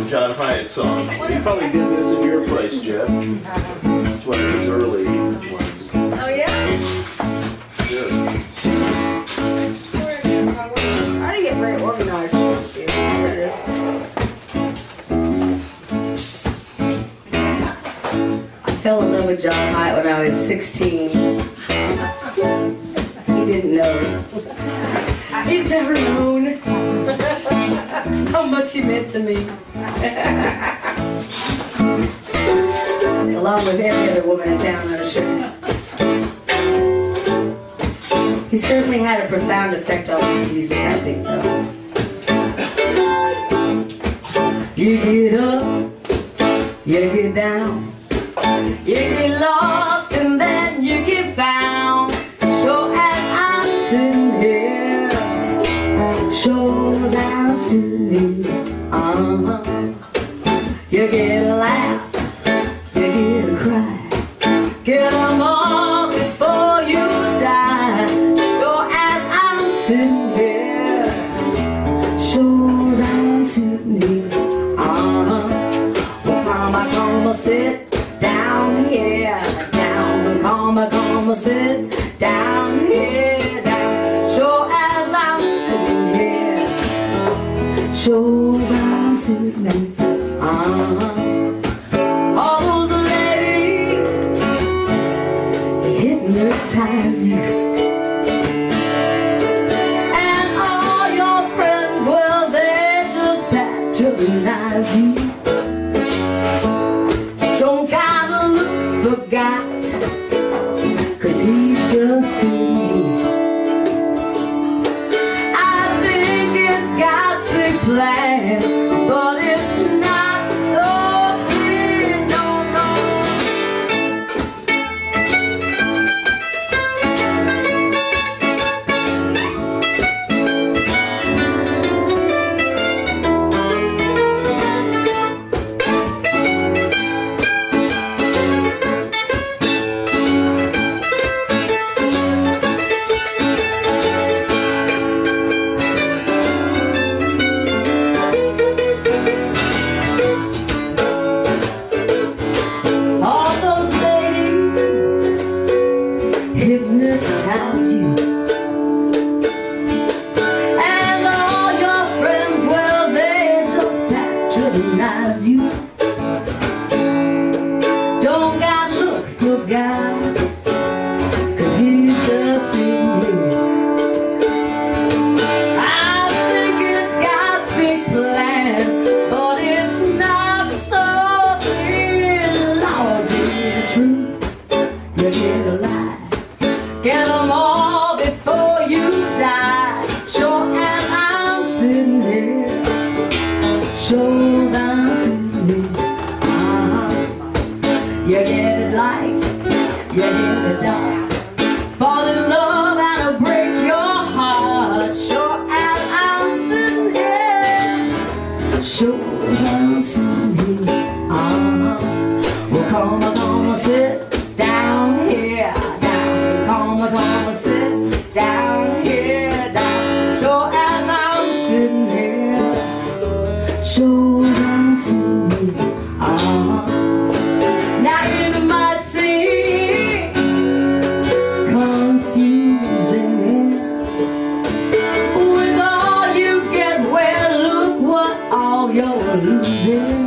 John Hyatt song. You probably did this in your place, Jeff. It's one of his early ones. Oh, yeah? Sure. I didn't get very organized. Here it is. I fell in love with John Hyatt when I was 16. He didn't know. He's never known how much he meant to me. Along with every other woman in town, I'm sure. He certainly had a profound effect on the music, I think, though. You get up, you get down, you get lost, and then you get found. So as I'm sitting here, shows out to me. You get a laugh, you get a cry, get them all before you die. So as I'm sitting here, shows out to me. Well, come, sit down here, down. Come, sit down here, down. So as I'm sitting here, shows out to me. All those ladies, they hypnotize you. And all your friends, well, they just patronize you. Don't gotta look for God, 'cause he's just seen you. I think it's God's big plan, but it's not so clear, no, no. All those ladies hypnotize you. And all your friends, well, they just patronize you. Don't gotta look for guys, 'cause he's just in you. I think it's God's big plan, but it's not so clear. Lord, you get the truth, you get a lie. Get them all before you die. Sure as I'm sitting here, shows I'm sitting here. You get it light, you get it dark. Fall in love and it'll break your heart. Sure as I'm sitting here, shows I'm sitting here. Well, come, sit down here, down. Come, sit down here, down. Sure as I'm sitting here, shows I'm sitting here. Now you might seem confusing with all you get. Well, look what all you're losing.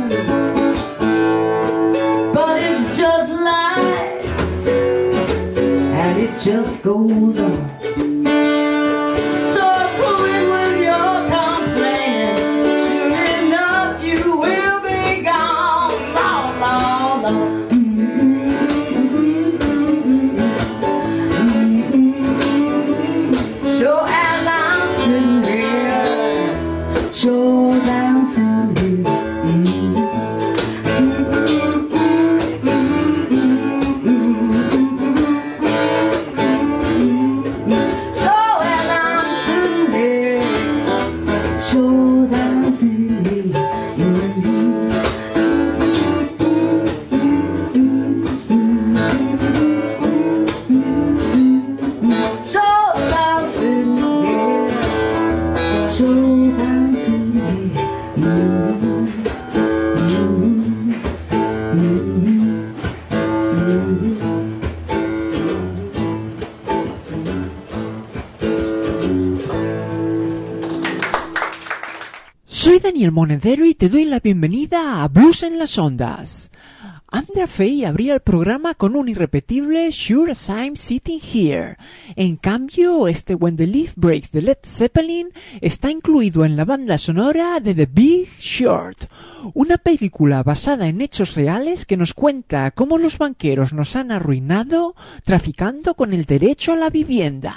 But it's just life, and it just goes on. So quit with your complaining. Soon enough, you will be gone. Long, long, long. Sure as I'm sitting here, sure as I'm sitting here. Soy Daniel Monedero y te doy la bienvenida a Blues en las Ondas. Andrea Faye abría el programa con un irrepetible Sure as I'm Sitting Here. En cambio, este When the Leaf Breaks de Led Zeppelin está incluido en la banda sonora de The Big Short, una película basada en hechos reales que nos cuenta cómo los banqueros nos han arruinado traficando con el derecho a la vivienda.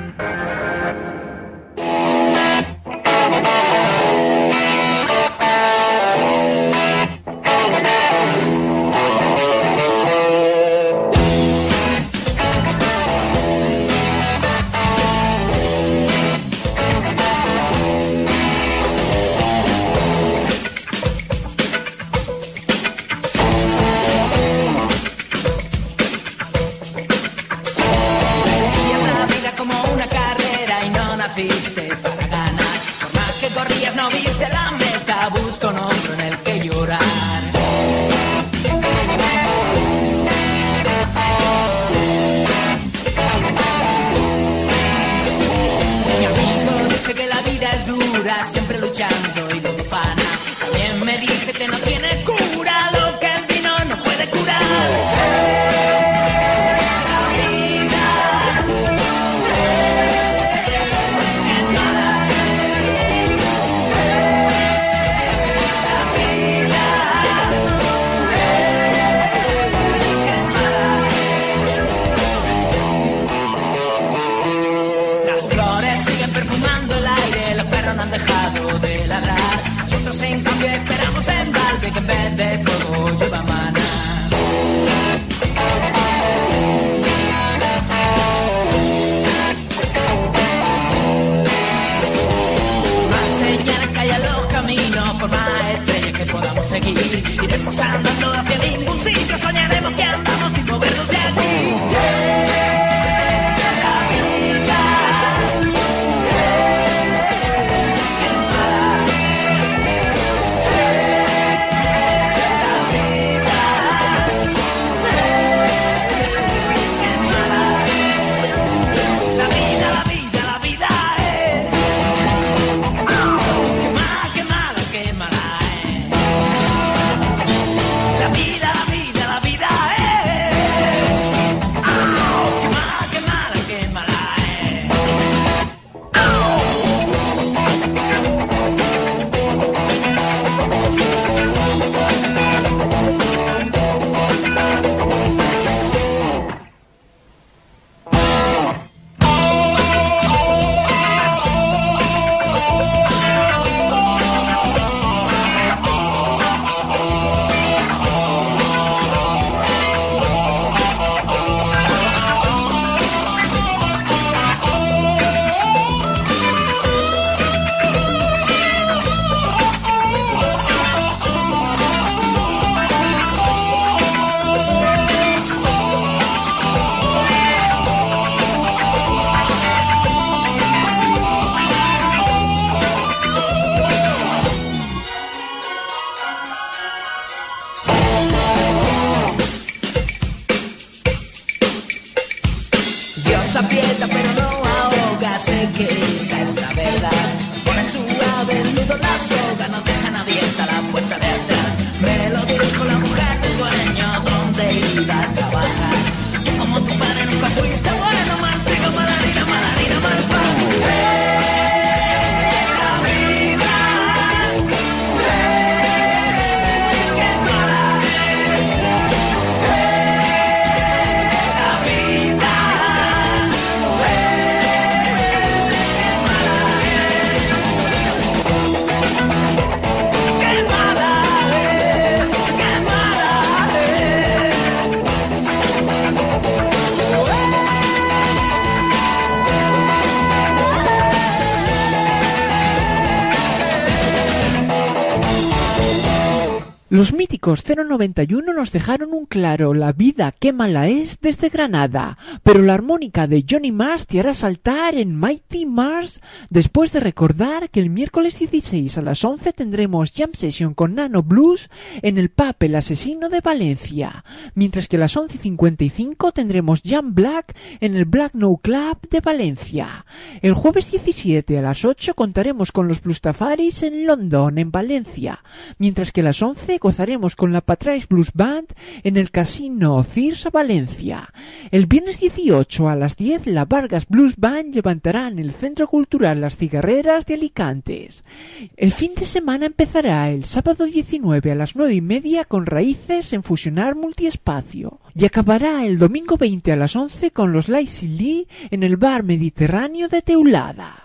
Para ganar, por más que corrías no viste la meta, busca un hombro en el que llorar. Mi amigo dice que la vida es dura, siempre luchando y lo de pana. También me dije que no tiene cura, lo que el vino no puede curar. No han dejado de ladrar. Nosotros en cambio esperamos en balde que en vez de fuego llueva maná. Más señales que hay en los caminos, por más estrellas que podamos seguir. Iremos andando hacia ningún sitio, soñaremos que andamos sin movernos de aquí. Aprieta pero no ahoga, sé que esa es la verdad. Ponen suave el nudo, la soga, no dejan abierta la puerta de atrás. Me lo dijo la mujer del dueño, donde iba a trabajar. Como tu padre nunca fuiste bueno, mal trigo, mal harina, mal pan. La vida, qué mala la vida. Los míticos 091 nos dejaron un claro "La vida qué mala es" desde Granada, pero la armónica de Johnny Marrs te hará saltar en Mighty Mars después de recordar que el miércoles 16 a las 11 tendremos Jam Session con Nano Blues en el pub El Asesino de Valencia, mientras que a las 11:55 tendremos Jam Black en el Black No Club de Valencia. El jueves 17 a las 8 contaremos con los Bluestafaris en London, en Valencia, mientras que a las 11 gozaremos con la Patrais Blues Band en el Casino Cirsa Valencia. El viernes 18 a las 10 la Vargas Blues Band levantará en el Centro Cultural Las Cigarreras de Alicantes. El fin de semana empezará el sábado 19 a las 9:30 con Raíces en Fusionar Multiespacio y acabará el domingo 20 a las 11 con los Lazy Lee en el Bar Mediterráneo de Teulada.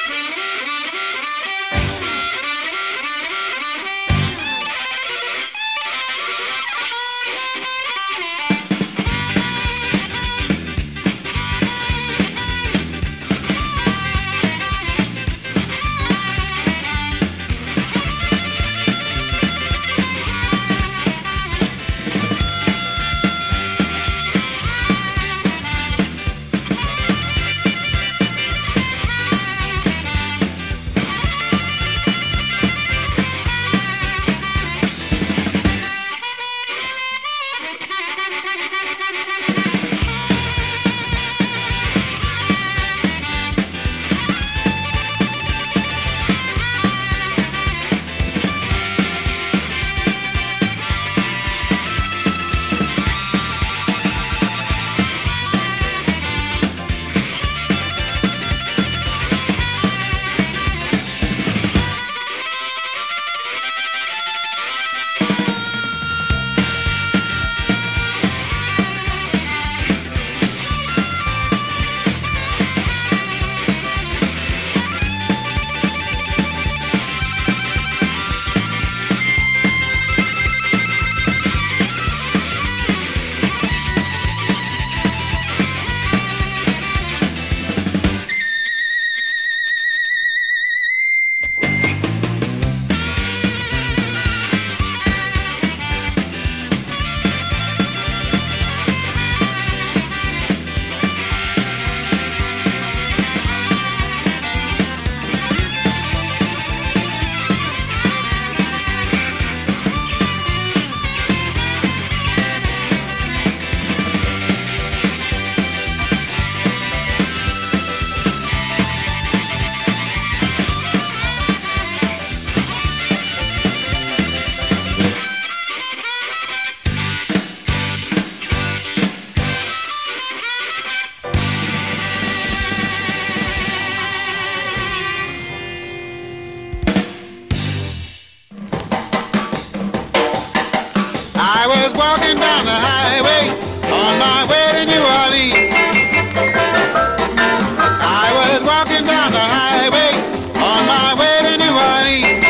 I was walking down the highway on my way to New Orleans. I was walking down the highway on my way to New Orleans.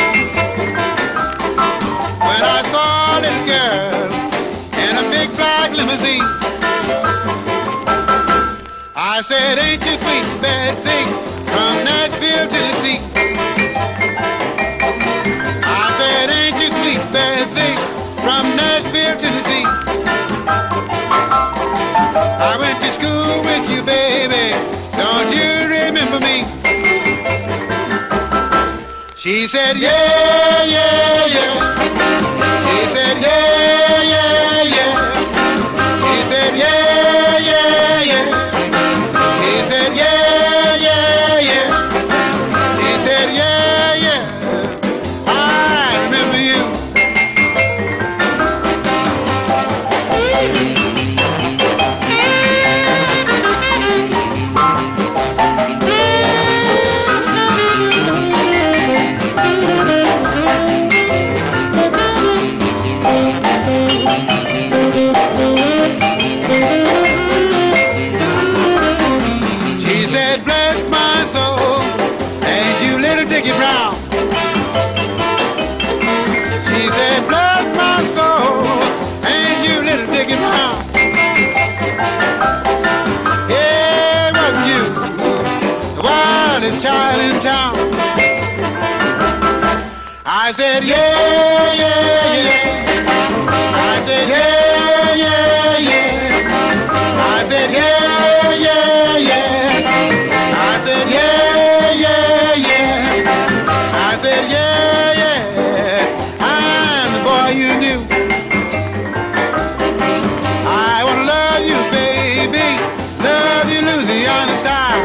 When I saw a little girl in a big black limousine, I said, ain't you sweet, Betsy, from Nashville, Tennessee? I said, ain't you sweet, Betsy, from Nashville, Tennessee? I went to school with you, baby, don't you remember me? She said, yeah, yeah, yeah. She said, yeah, yeah, yeah. She said, yeah, yeah, yeah. She said, yeah, yeah, yeah. She said, yeah, yeah. I remember you. She said, bless my soul, ain't you little Dickie Brown? She said, bless my soul, ain't you little Dickie Brown? Yeah, wasn't you the wildest child in town? I said, yeah, yeah, yeah. I said, yeah, yeah, yeah. I said, yeah, yeah, yeah. I said, yeah, yeah, yeah. I said, yeah, yeah. I'm the boy you knew. I wanna love you, baby. Love you, Louisiana style.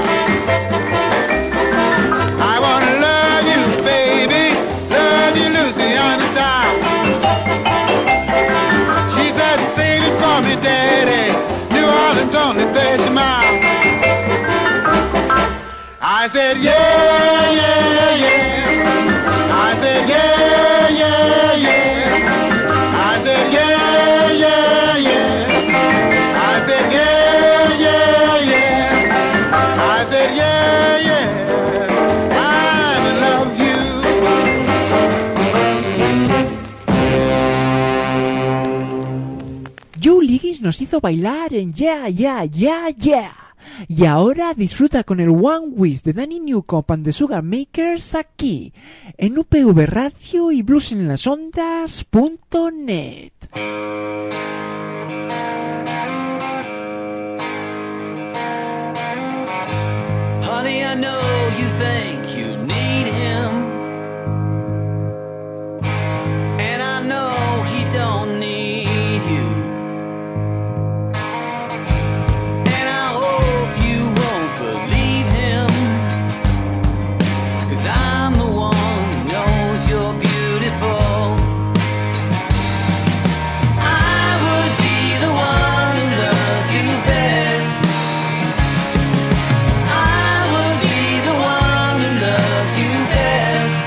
I wanna love you, baby. Love you, Louisiana style. I said, yeah, yeah, yeah. I said, yeah, yeah, yeah. I said, yeah, yeah, yeah. I said, yeah, yeah, yeah. I said, yeah, yeah. I love you. Joe Liggins nos hizo bailar en Yeah, Yeah, Yeah, Yeah. Y ahora disfruta con el One Wish de Danny Newcomb and the Sugar Makers aquí, en UPV Radio y bluesenlasondas.net. Honey, I know you think you need him, and I know he don't need you. And I hope you won't believe him, 'cause I'm the one who knows you're beautiful. I would be the one who loves you best. I would be the one who loves you best.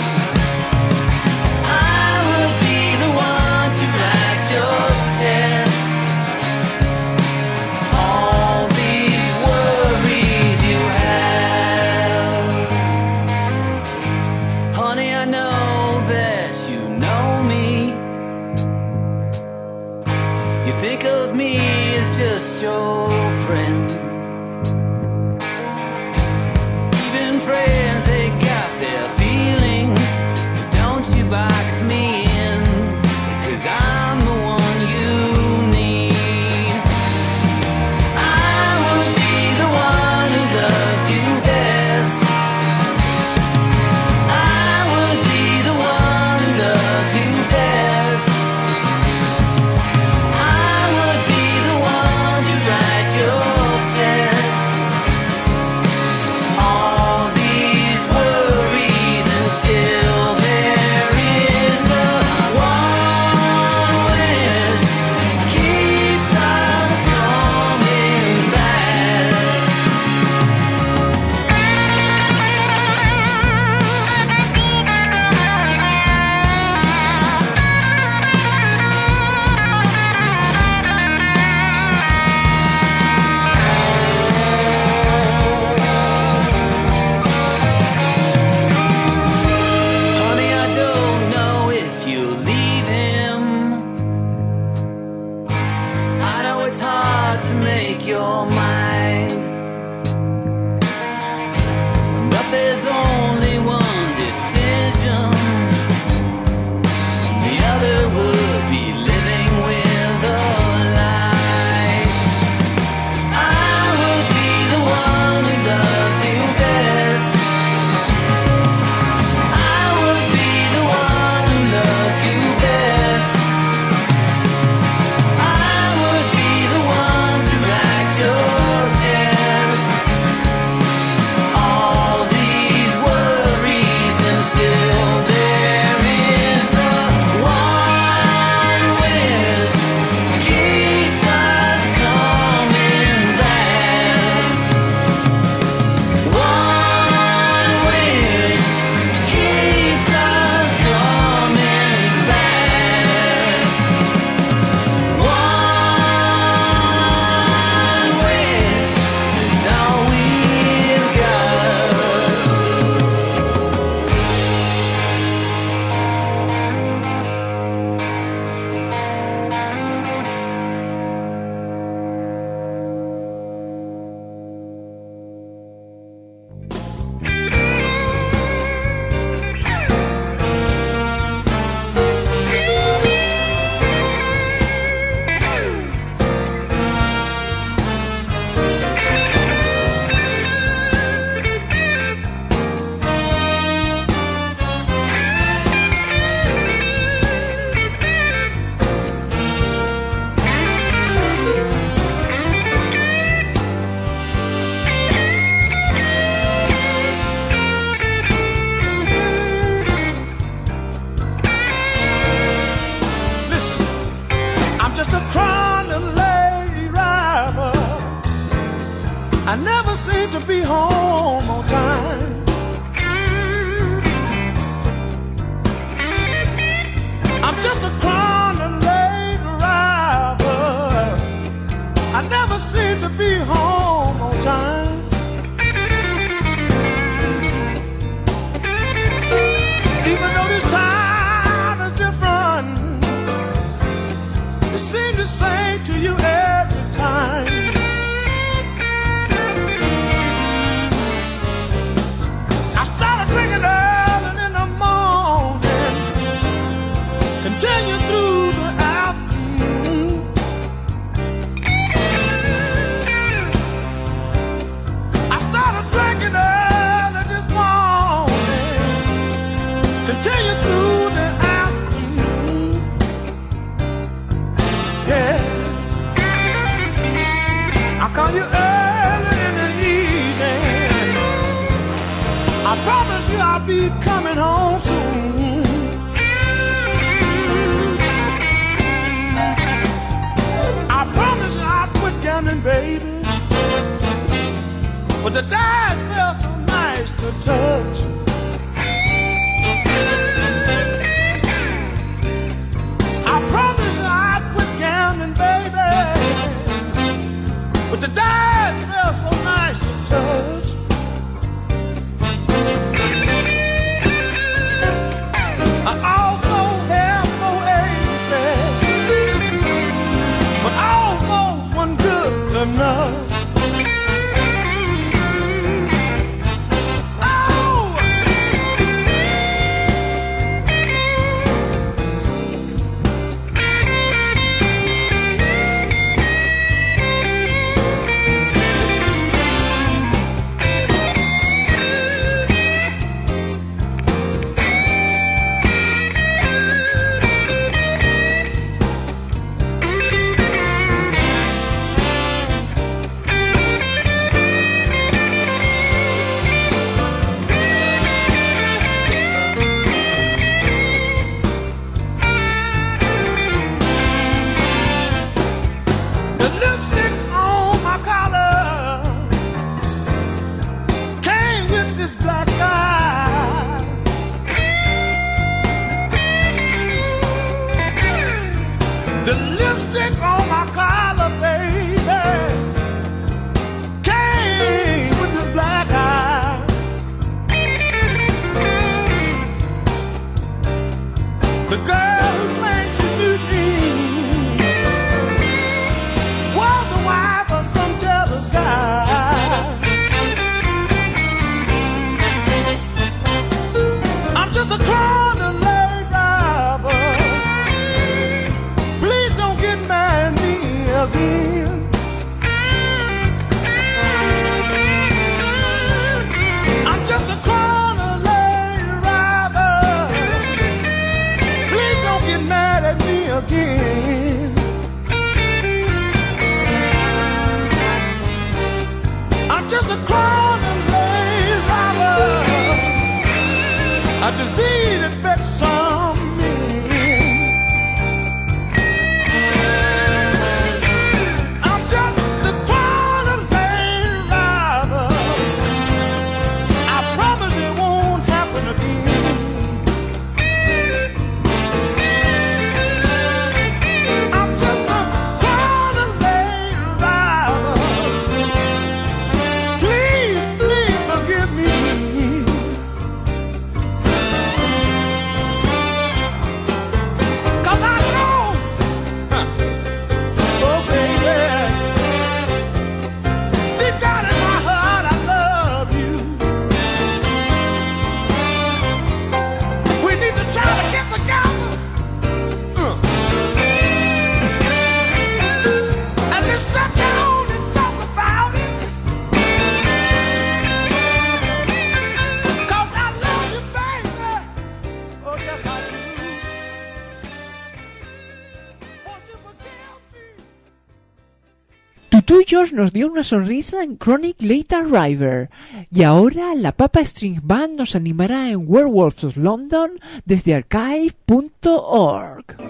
I would be the one to write your test. All these worries you have, honey, I know that you know me. You think of me as just your friend. Even friends, they got their feelings. But don't you box me in, 'cause I'm the one you need. I would be the one who loves you best. I would be the one who loves you best. I would be the one to write your test. All these worries, and still there is the one wish keeps us coming back. Honey, I don't know if you'll leave him. I know it's hard to make your mind, but there's only one decision. The other would be living with a lie. I would be the one who loves you best. I would be the one who loves you best. I would be the one to write your never seem to be home on time. I'm just a clown late driver. I never seem to be home on time. Even though this time is different, it seems the same to you every time. I started drinking early in the morning, continue through the afternoon. I started drinking early this morning, continue through the afternoon. Yeah, I'll call you early in the evening. I promise you I'll be coming home soon. I promise you I'll quit gambling, baby, but the dice felt so nice to touch. I promise you I'll quit gambling, baby, but the dice felt so nice to touch. I also have no aces, but almost one good enough. A disease affects some men. I'm just the kind of lane driver. I promise it won't happen again. I'm just the kind of lane driver. Please, please forgive me. Tuyos nos dio una sonrisa en Chronic Late Arriver y ahora la Papa String Band nos animará en Werewolves of London desde archive.org.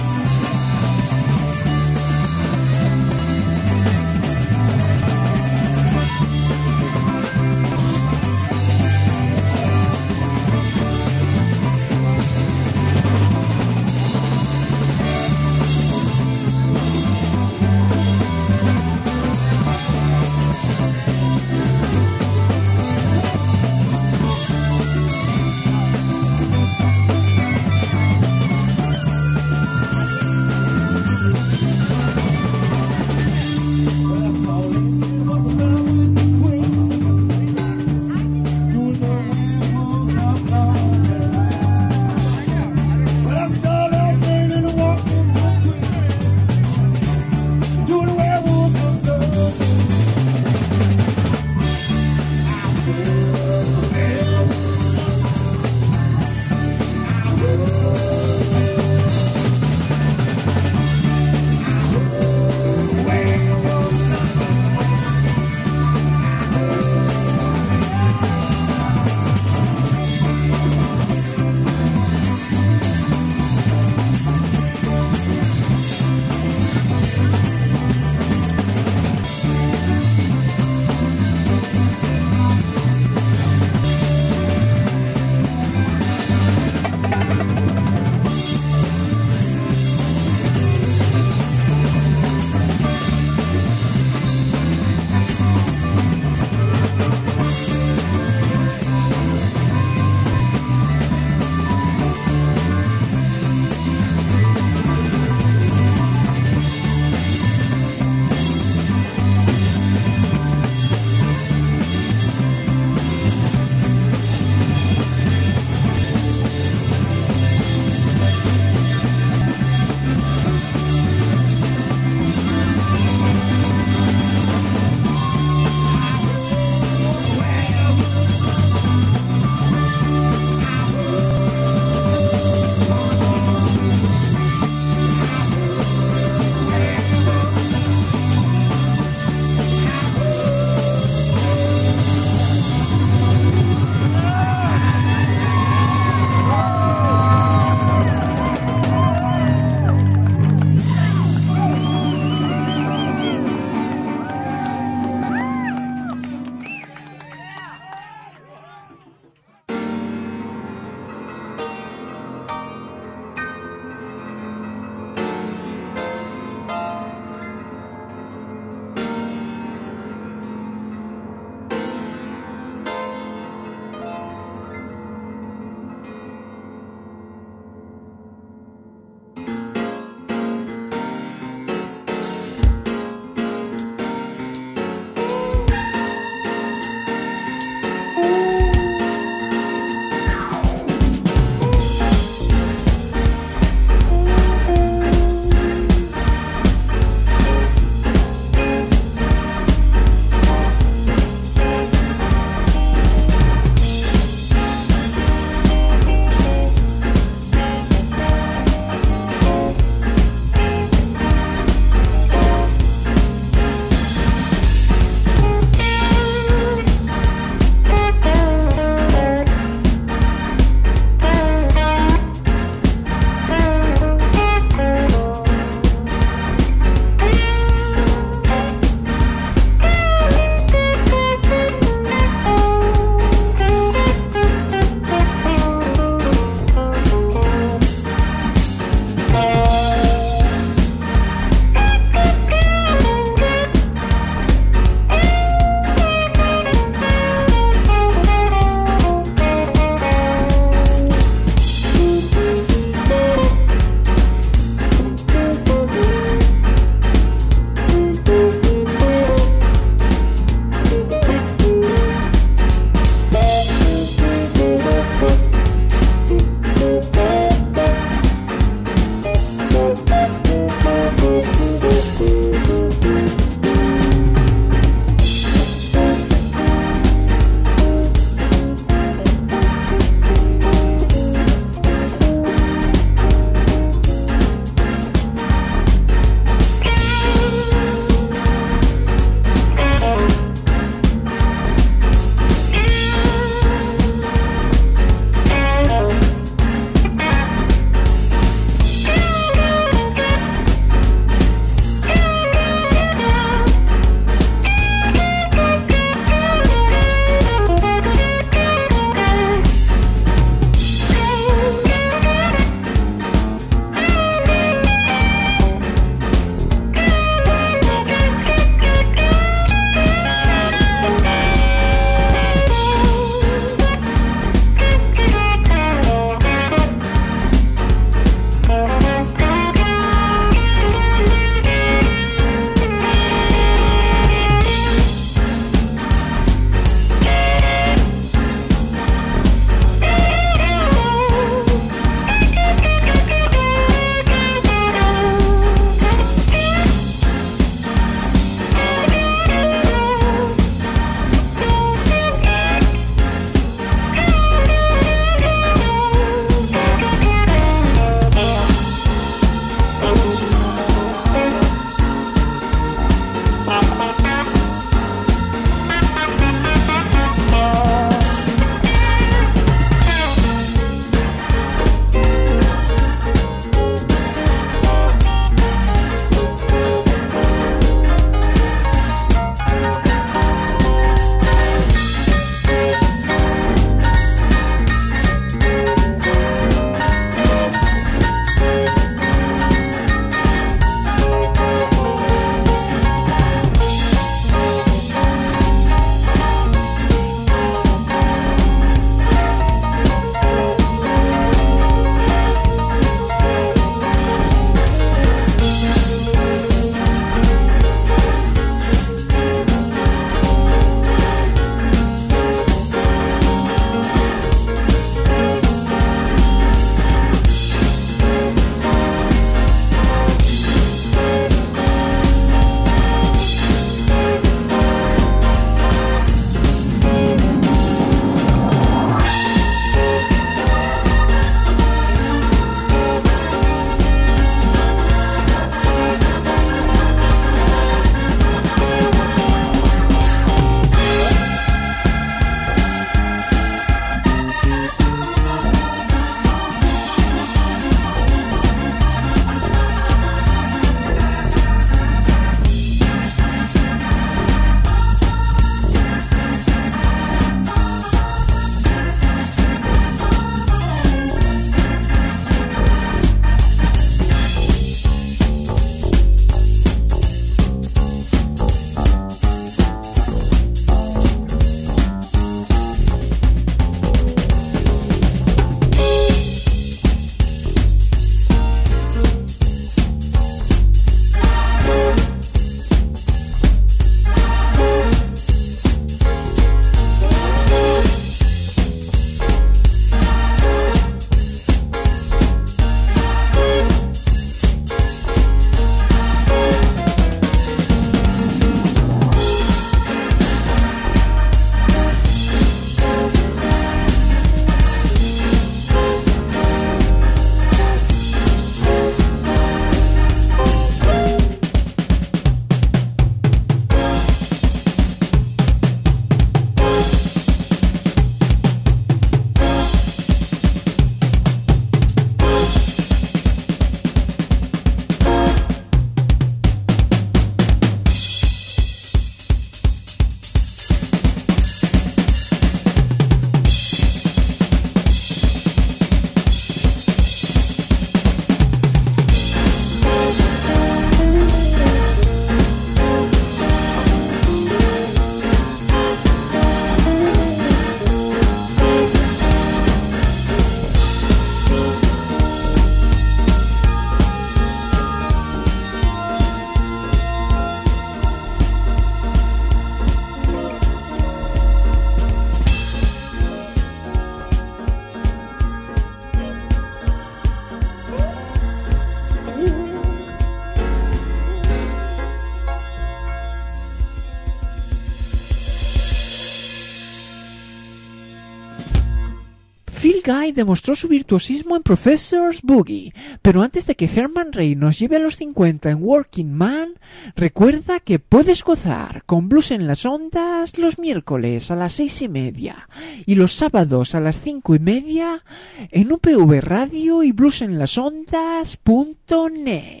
Bill Guy demostró su virtuosismo en Professor's Boogie, pero antes de que Herman Ray nos lleve a los 50 en Working Man, recuerda que puedes gozar con Blues en las Ondas los miércoles a las 6:30 y los sábados a las 5:30 en UPV Radio y bluesenlasondas.net.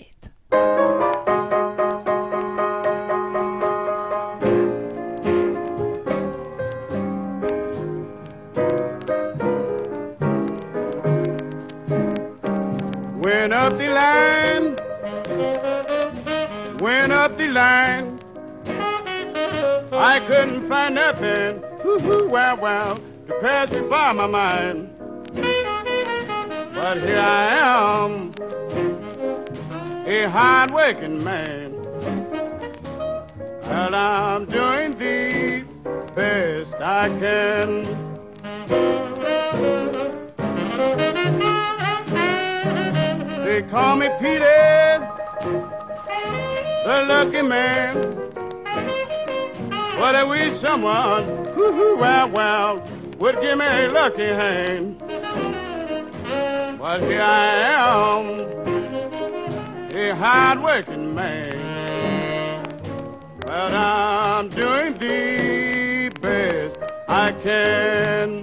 Went up the line, went up the line. I couldn't find nothing, well, to pacify my mind. But here I am, a hard-working man, and I'm doing the best I can. They call me Peter, the lucky man. But I wish someone, well, would give me a lucky hand. But here I am, a hard-working man. But I'm doing the best I can.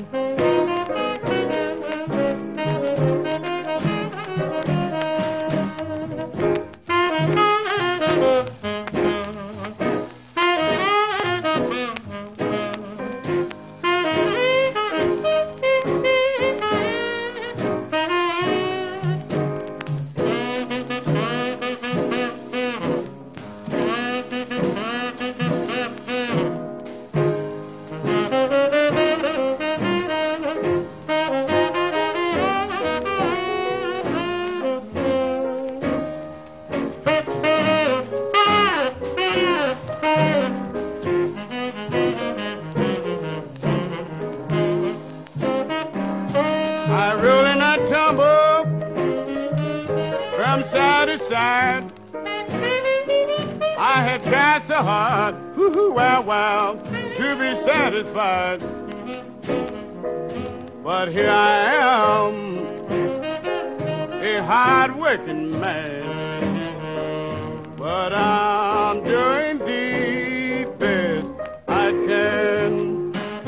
I had tried so hard, well, to be satisfied. But here I am, a hard-working man. But I'm doing the best I can.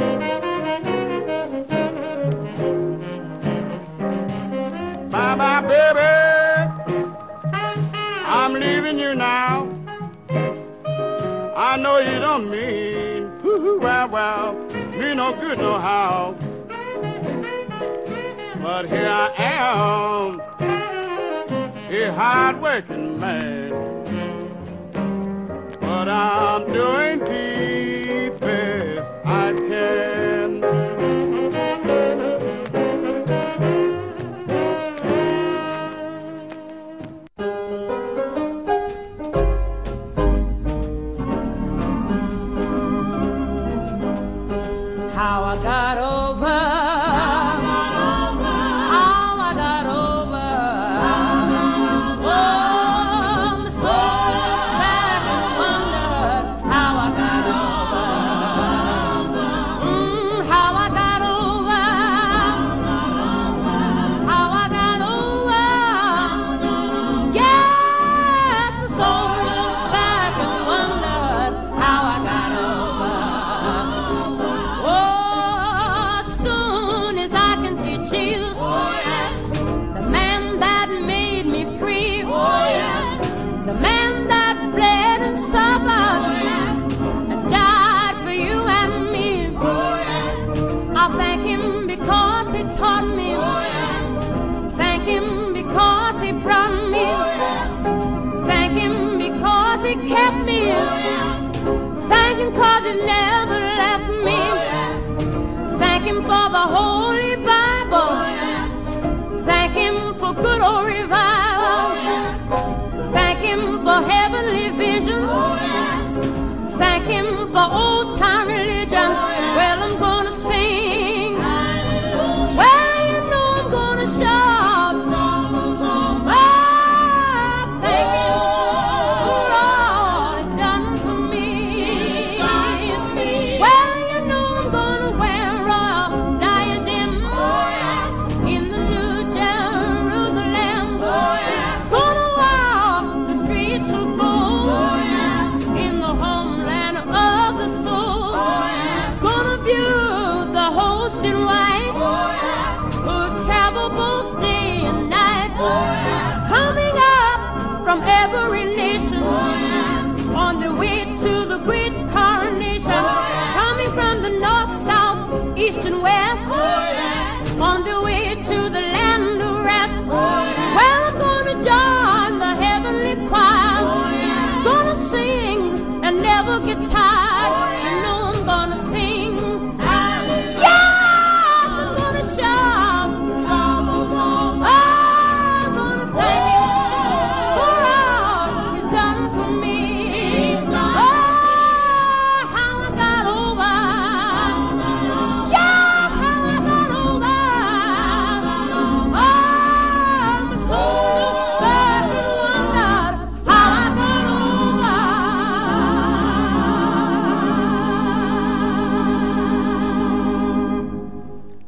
Bye-bye, baby, I'm leaving you now. I know you don't mean, well, me no good no how. But here I am, a hard-working man. But I'm doing the best I can. How I got over, how I got over, oh, I'm so glad I wondered how I got over, how I got over, how I got over, yes, my soul looked back and wondered how I got over. Jesus, oh, yes. The man that made me free, oh, yes. The man that bled and suffered, oh, yes. And died for you and me, oh, yes. I thank him because he taught me, oh, yes. Thank him because he brought me, oh, yes. Thank him because he kept me, oh, yes. Thank him because he never left me, oh, yes. Thank him for the Holy Bible, oh, yes. Thank him for good old revival, oh, yes. Thank him for heavenly vision, oh, yes. Thank him for old time religion, oh, yes. Well, I'm gonna sing, hallelujah. Well, you know I'm gonna shout, oh, thank him for all he's done for me. Well, you know I'm gonna wear a diadem, oh, yes.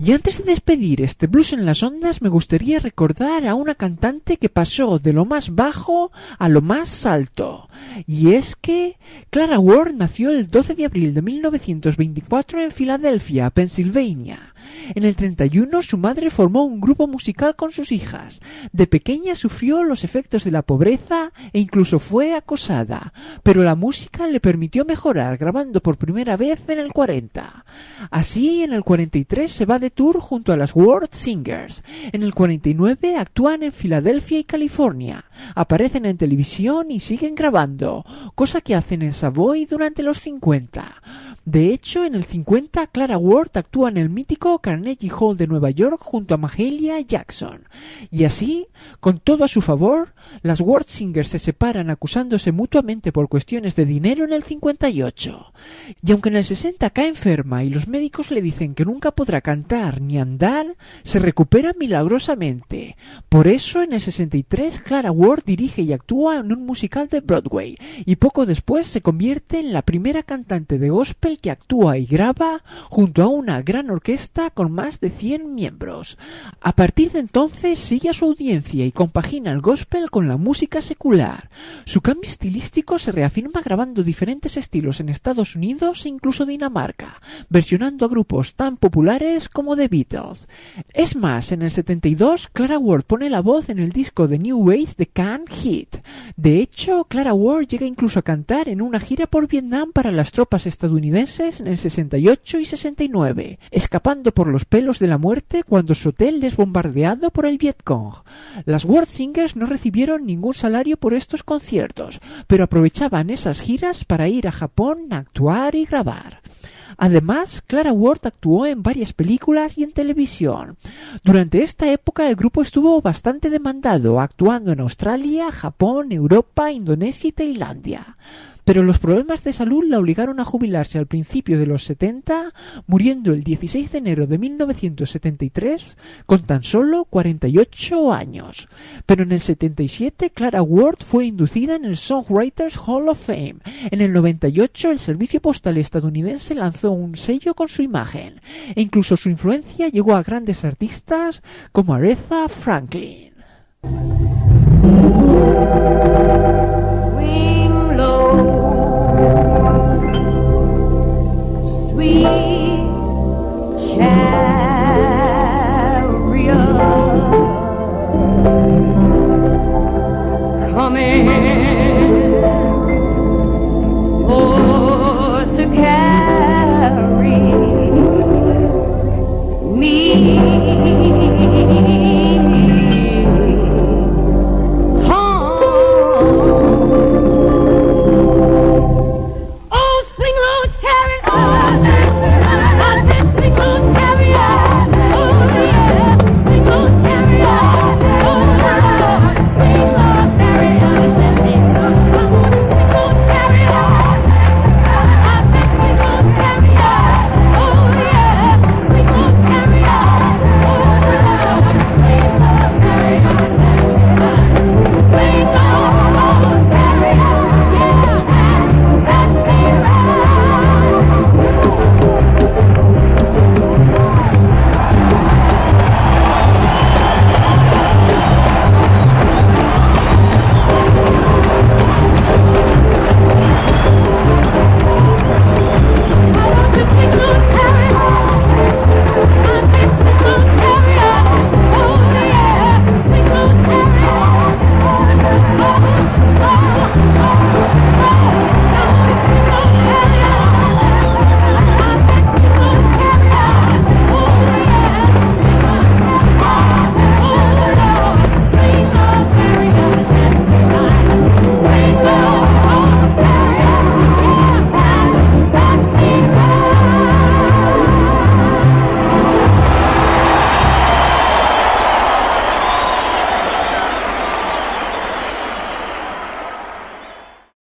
Y antes de despedir este Blues en las Ondas, me gustaría recordar a una cantante que pasó de lo más bajo a lo más alto. Y es que Clara Ward nació el 12 de abril de 1924 en Filadelfia, Pensilvania. En el 31 su madre formó un grupo musical con sus hijas. De pequeña sufrió los efectos de la pobreza e incluso fue acosada, pero la música le permitió mejorar, grabando por primera vez en el 40. Así, en el 43 se va de tour junto a las World Singers. En el 49 actúan en Filadelfia y California. Aparecen en televisión y siguen grabando, cosa que hacen en Savoy durante los 50. De hecho, en el 50, Clara Ward actúa en el mítico Carnegie Hall de Nueva York junto a Mahalia Jackson. Y así, con todo a su favor, las Ward Singers se separan acusándose mutuamente por cuestiones de dinero en el 58. Y aunque en el 60 cae enferma y los médicos le dicen que nunca podrá cantar ni andar, se recupera milagrosamente. Por eso, en el 63, Clara Ward dirige y actúa en un musical de Broadway, y poco después se convierte en la primera cantante de gospel que actúa y graba junto a una gran orquesta con más de 100 miembros. A partir de entonces sigue a su audiencia y compagina el gospel con la música secular. Su cambio estilístico se reafirma grabando diferentes estilos en Estados Unidos e incluso Dinamarca, versionando a grupos tan populares como The Beatles. Es más, en el 72 Clara Ward pone la voz en el disco de New Wave de Can't Hit. De hecho, Clara Ward llega incluso a cantar en una gira por Vietnam para las tropas estadounidenses en el 68 y 69, escapando por los pelos de la muerte cuando su hotel es bombardeado por el Vietcong. Las Ward Singers no recibieron ningún salario por estos conciertos, pero aprovechaban esas giras para ir a Japón a actuar y grabar. Además, Clara Ward actuó en varias películas y en televisión. Durante esta época el grupo estuvo bastante demandado, actuando en Australia, Japón, Europa, Indonesia y Tailandia. Pero los problemas de salud la obligaron a jubilarse al principio de los 70, muriendo el 16 de enero de 1973 con tan solo 48 años. Pero en el 77 Clara Ward fue inducida en el Songwriters Hall of Fame. En el 98 el Servicio Postal estadounidense lanzó un sello con su imagen, e incluso su influencia llegó a grandes artistas como Aretha Franklin.